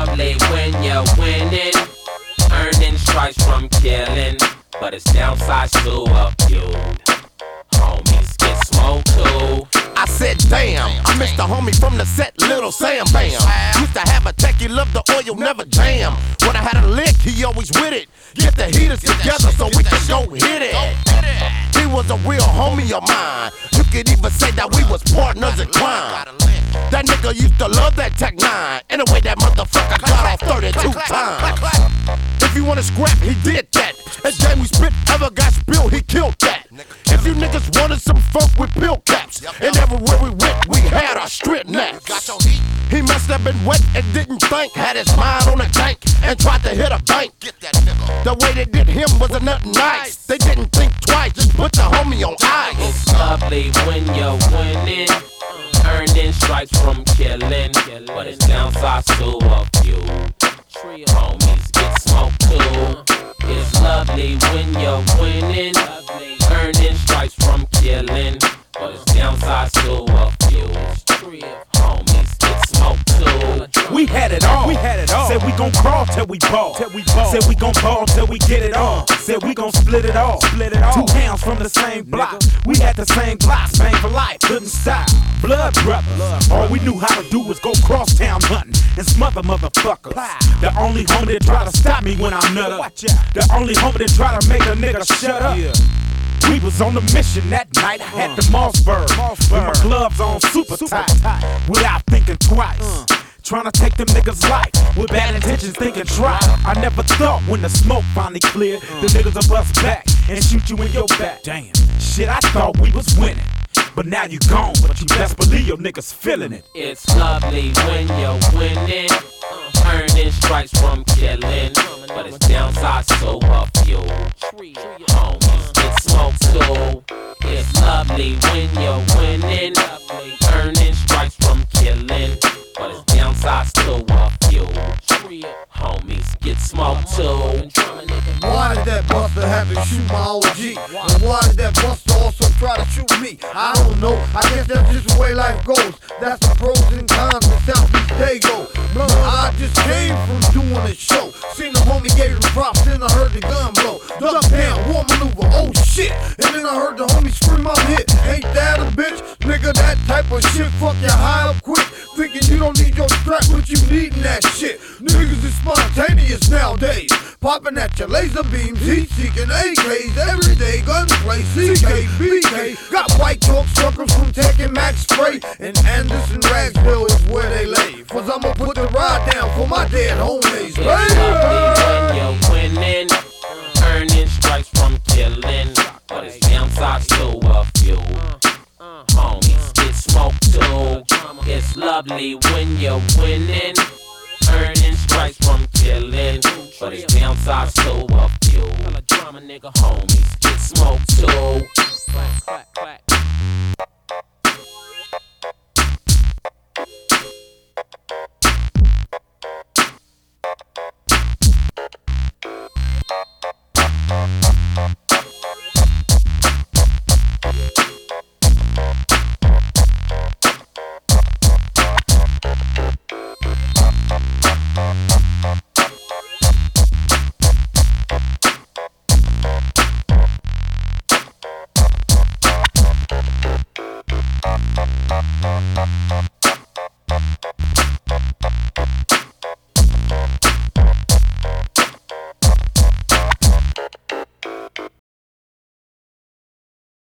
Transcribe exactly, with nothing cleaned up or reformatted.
lovely when you're winning, earning stripes from killing, but it's downsides to a feud. Homies get smoked too. I said damn, I missed the homie from the set, Little Sam Bam. Used to have a tech, he loved the oil, never jam. When I had a lick, he always with it. Get the heaters together so we can go hit it. He was a real homie of mine. You could even say that we was partners in crime. That nigga used to love that Tech nine. In a way that motherfucker got off thirty-two times. If you wanna scrap, he did that. As game we spit ever got spilled, he killed that. If you niggas wanted some funk with pill caps, and everywhere we went, we had our strip naps. He must have been wet and didn't think. Had his mind on a tank and tried to hit a bank. The way they did him wasn't nothing nice. They didn't think twice, just put the homie on ice. It's lovely when you're winning, earning stripes from killing, but it's downsides to a feud. Homies get smoked too. It's lovely when you're winning, earning stripes from killing, but it's downsides to a feud. Homies get smoked too. We had it all. We had it all. Said we gon' crawl till we ball. Till we ball. Said we gon' ball till we get it all. Said we gon' split it all. Split it all. Two hounds from the same block. We had the same blocks, bang for life. Couldn't stop. Blood brothers. All we knew how to do was go cross town hunting and smother motherfuckers. The only homie that try to stop me when I'm nutter. The only homie that try to make a nigga shut up. We was on the mission that night. I had the Mossberg with my gloves on super tight, without thinking twice. Trying to take them niggas' life with bad intentions, thinking try. I never thought when the smoke finally cleared, the niggas will bust back and shoot you in your back. Damn, shit, I thought we was winning, but now you gone. But you best believe your niggas feeling it. It's lovely when you're winning, earning stripes from killing, but it's downsides to a feud. Homies get smoked too. It's lovely when you're winning, earning stripes from killing, but it's downsides to a feud. Homies get smoked too. Why did that buster have to shoot my O G? And why did that buster also try to shoot me? I don't know, I guess that's just the way life goes. That's the pros and cons of Southeast Dago. I just came from doing a show. Seen the homie gave him props, then I heard the gun blow. Duck down, war maneuver, oh shit. And then I heard the homie scream, I'm hit. Ain't that a bitch? Nigga, that type of shit, fuck you high up quick. Thinking you don't need your strap, but you needin' that shit. Niggas is spontaneous nowadays. Popping at your laser beams, heat seeking A Ks every day, gunplay, C K, B K. Got white chalk suckers from taking Max Spray, and Anderson Ragsville is where they lay. Cause I'ma put the ride down for my dead homies, baby. It's lovely when you're winning, earning stripes from killing, but it's downsides to a feud. Homies get smoked too. It's lovely when you're winning, earning stripes from killing, but it's downsides to a few. Homies get smoked too. Bye.